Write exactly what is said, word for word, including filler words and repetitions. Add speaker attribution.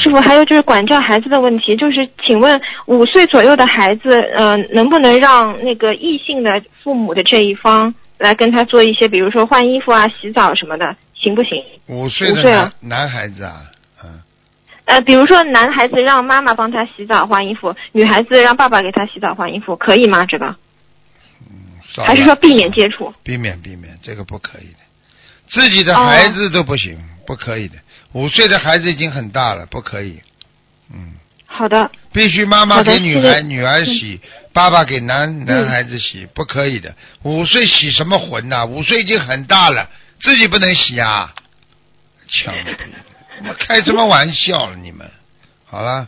Speaker 1: 师傅，还有就是管教孩子的问题，就是请问五岁左右的孩子，呃，能不能让那个异性的父母的这一方来跟他做一些，比如说换衣服啊、洗澡什么的，行不行？
Speaker 2: 五岁的男男孩子啊，嗯。
Speaker 1: 呃，比如说男孩子让妈妈帮他洗澡换衣服，女孩子让爸爸给他洗澡换衣服，可以吗？这个？
Speaker 2: 嗯，
Speaker 1: 还是说避免接触？
Speaker 2: 避免避免，这个不可以的。自己的孩子都不行，哦、不可以的。五岁的孩子已经很大了，不可以。嗯。
Speaker 1: 好的。
Speaker 2: 必须妈妈给女孩女儿洗，
Speaker 1: 嗯、
Speaker 2: 爸爸给男男孩子洗，不可以的。五岁洗什么魂呐、啊？五岁已经很大了，自己不能洗啊！枪毙！开什么玩笑了你们？好了。